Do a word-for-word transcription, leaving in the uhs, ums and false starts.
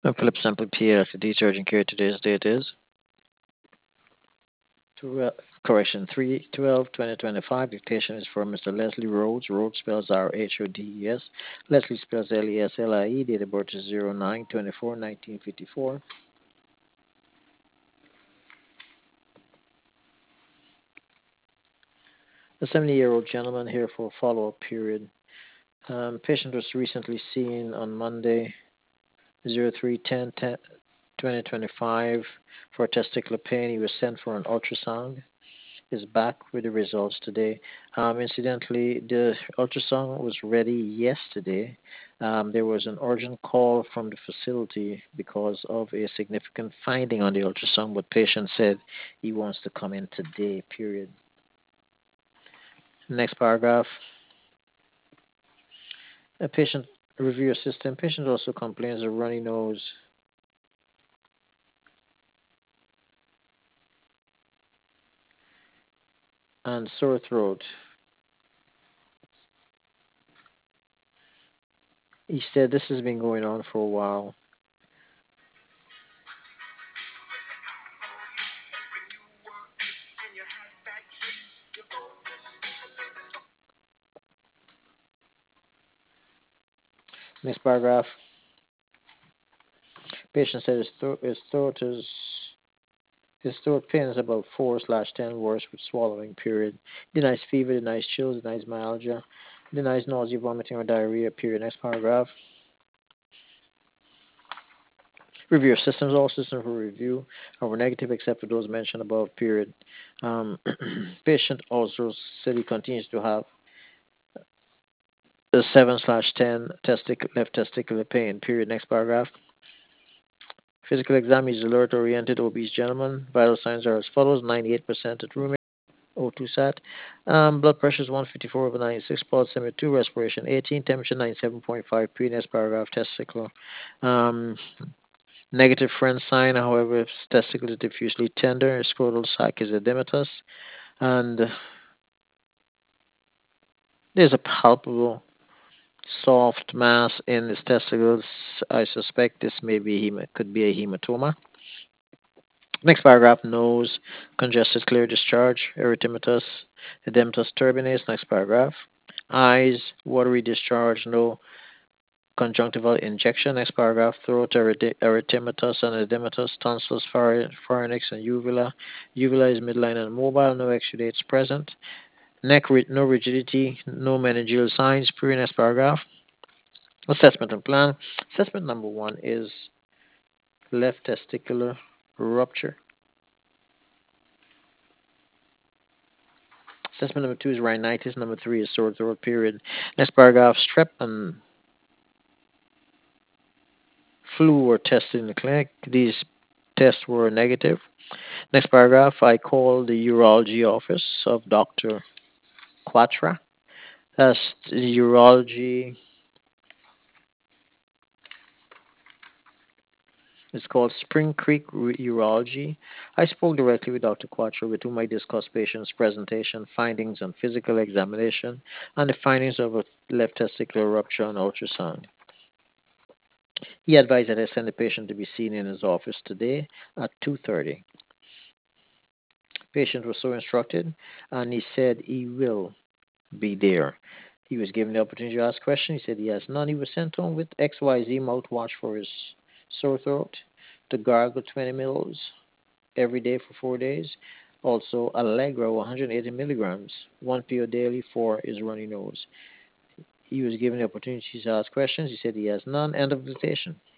I'm Philip Sample P A at the Urgent Care. Today's date is twelve, correction three twelve twenty twenty-five. Dictation is for Mister Leslie Rhodes. Rhodes spells R H O D E S. Leslie spells L E S L I E. Date of birth is zero nine twenty-four nineteen fifty-four. A seventy year old gentleman here for a follow up period. Um, patient was recently seen on Monday, zero three ten twenty twenty-five, for testicular pain. He was sent for an ultrasound. Is back with the results today. Um, incidentally, the ultrasound was ready yesterday. Um, there was an urgent call from the facility because of a significant finding on the ultrasound, but patient said he wants to come in today, period. Next paragraph. A patient review assistant. Patient also complains of runny nose and sore throat. He said this has been going on for a while. Next paragraph. Patient said his, thro- his throat is his throat pain is about four slash ten, worse with swallowing. Period. Denies fever, denies chills, denies myalgia, denies nausea, vomiting, or diarrhea. Period. Next paragraph. Review of systems. All systems for review are negative except for those mentioned above. Period. Um, patient also said he continues to have the seven slash ten testic left testicular pain. Period. Next paragraph. Physical exam is alert oriented obese gentleman. Vital signs are as follows: ninety-eight percent at room O two sat. Um, blood pressure is one fifty-four over ninety-six, pulse seventy-two, respiration eighteen, temperature ninety-seven point five. Previous paragraph, testicle. Um, negative friend sign, however, testicle is diffusely tender, scrotal sac is edematous, and there's a palpable soft mass in his testicles. I suspect this may be hema- could be a hematoma. Next paragraph, nose, congested clear discharge, erythematous, edematous turbinates. Next paragraph. Eyes, watery discharge, no conjunctival injection. Next paragraph, throat, eryth- erythematous and edematous, tonsils, pharynx, pharynx and uvula. Uvula is midline and mobile, no exudates present. Neck, ri- no rigidity, no meningeal signs. Pre next paragraph. Assessment and plan. Assessment number one is left testicular rupture. Assessment number two is rhinitis. Number three is sore throat, period. Next paragraph, strep and flu were tested in the clinic. These tests were negative. Next paragraph, I called the urology office of Doctor Quatra. That's the urology. It's called Spring Creek Urology. I spoke directly with Doctor Quatra, with whom I discussed patient's presentation, findings on physical examination, and the findings of a left testicular rupture on ultrasound. He advised that I send the patient to be seen in his office today at two thirty. Patient was so instructed, and he said he will be there. He was given the opportunity to ask questions. He said he has none. He was sent home with X Y Z mouthwash for his sore throat, to gargle twenty mils every day for four days. Also, Allegra, one hundred eighty milligrams, one pill daily for his runny nose. He was given the opportunity to ask questions. He said he has none. End of dictation.